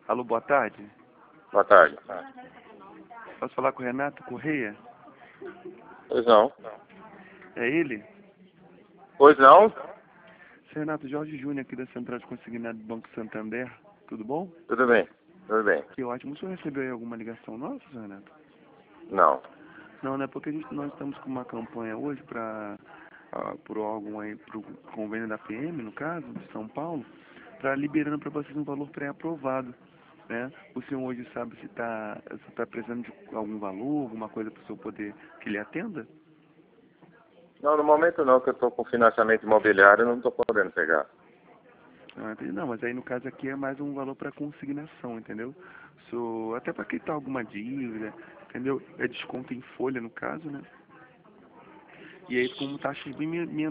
Alô, boa tarde. Boa tarde. Posso falar com o Renato Correia? Pois não. É ele? Pois não? Seu Renato, Jorge Júnior aqui da Central de Consignado do Banco Santander. Tudo bom? Tudo bem. Tudo bem. Que ótimo. O senhor recebeu aí alguma ligação nossa, seu Renato? Não. Não, né? Porque nós estamos com uma campanha hoje para por órgão aí, pro convênio da PM, no caso, de São Paulo, para liberando para vocês um valor pré-aprovado, né? O senhor hoje sabe se tá precisando de algum valor, alguma coisa para o senhor poder que lhe atenda? Não, no momento não, que eu estou com financiamento imobiliário, eu não estou podendo pegar. Ah, entendi. Não, mas aí no caso aqui é mais um valor para consignação, entendeu? Até para quitar alguma dívida, entendeu? É desconto em folha no caso, né? E aí como taxas bem